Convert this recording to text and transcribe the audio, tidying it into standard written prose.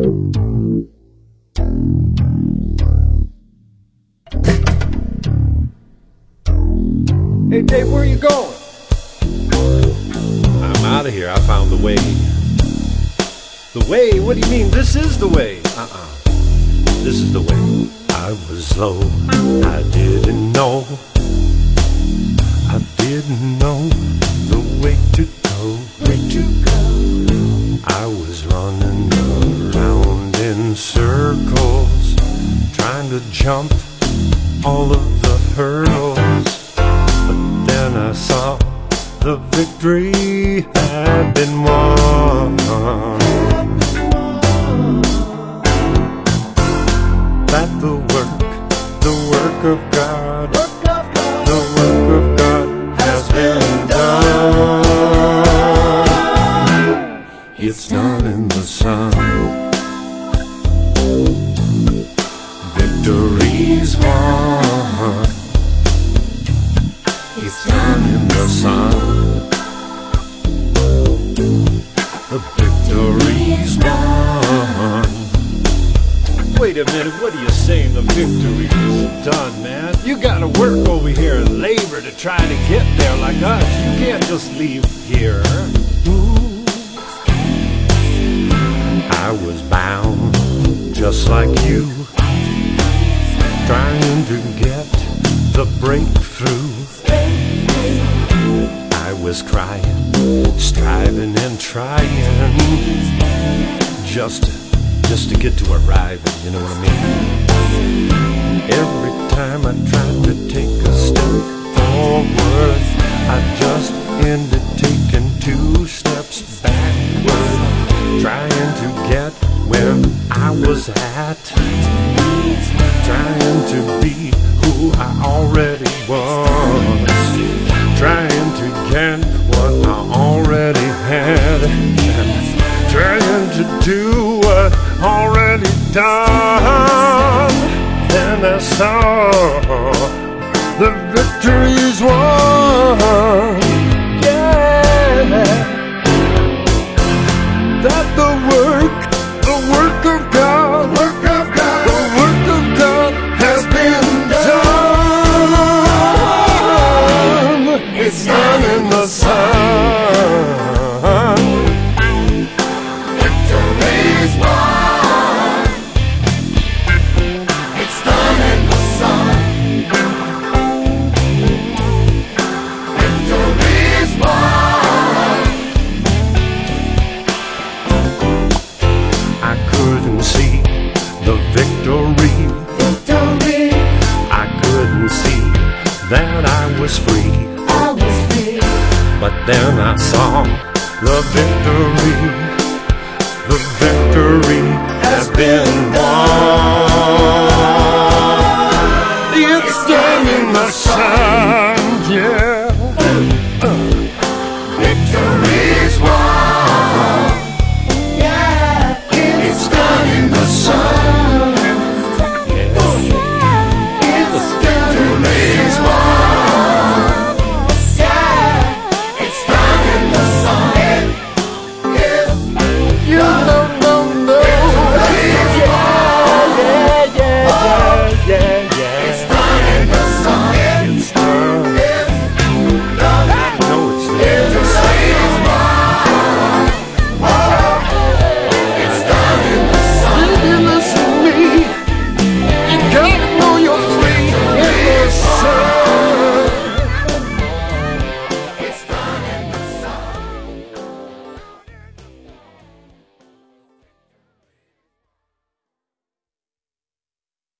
Hey, Dave, where are you going? I'm out of here. I found the way. The way? What do you mean? This is the way. This is the way. I was low. I didn't know. I didn't know the way to go. Way to go. I was running around in circles, trying to jump all of the hurdles. But then I saw the victory had been won. That the work of God, the work of God has been done. It's done in the Son. Victory's won. It's done in the Son. The victory's won. Wait a minute, what are you saying? The victory is done, man. You gotta work over here and labor to try to get there like us. You can't just leave here. I was bound just like you, trying to get the breakthrough. I was crying, striving and trying just to get to arriving, you know what I mean? Every time I tried to take a step forward, I just ended taking 2 steps backward, trying to get where I was at, trying to be who I already was, trying to get what I already had, trying to do what already done. Then I saw the victory's won. Yeah, that the work of God, the work of God has been done. It's done in the Son. That I was free. But then I saw the victory. The victory has been